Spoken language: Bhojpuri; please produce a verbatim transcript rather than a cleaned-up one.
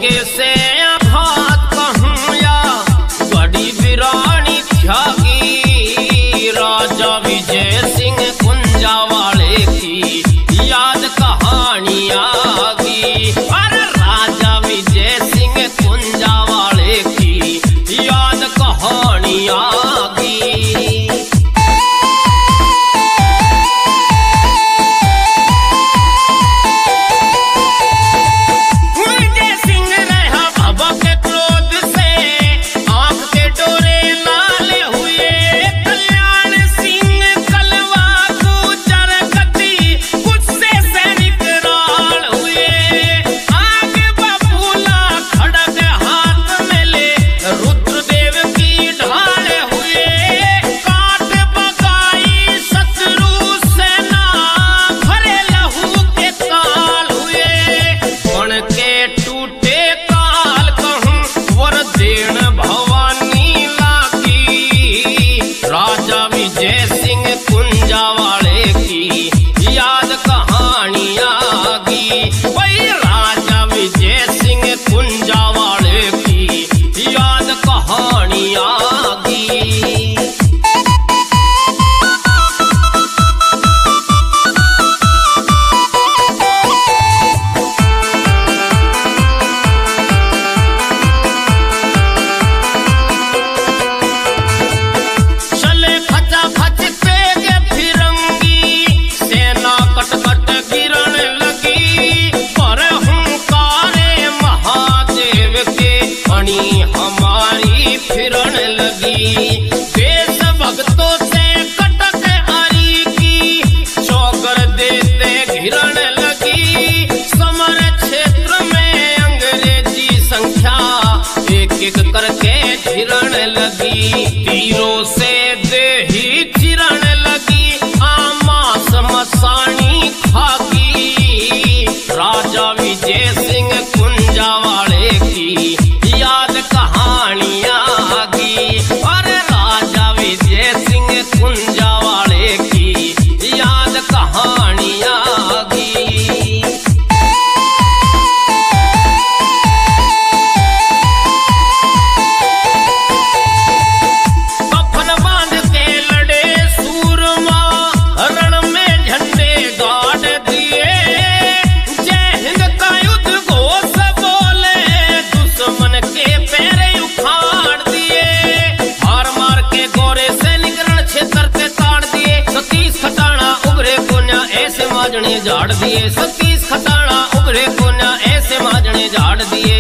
के से बात कहूँ या बड़ी वीरानी त्यागी राजा विजय सिंह कुंजा वाले की याद कहानी आगी। अरे राजा विजय सिंह कुंजा वाले की याद कहानी आगी। हमारी फिरन लगी देश भक्तों से कटक हरी की चौकर देते घिरन लगी। समर क्षेत्र में अंग्रेजी संख्या एक एक करके घिरन लगी। तीरों से देही चिरण लगी आमास मसानी खाकी राजा विजय सिंह कुंजा वाले की याद कहानियां आगी। और राजा विजय सिंह कुंजा वाले की याद कहानियां आगी। कफन बांध के लड़े सूरमा रण में झंडे गाड़ दिए। जय हिंद का युद्ध घोष बोले दुश्मन के पैरे उखाड़ दिए। हार मार के गोरे सैनिक रण क्षेत्र के ताड़ दिए। सतीश खटाना उभरे कोन्या ऐसे माजने झाड़ दिए। सतीश खटाना उभरे कोन्या ऐसे माजने झाड़ दिए।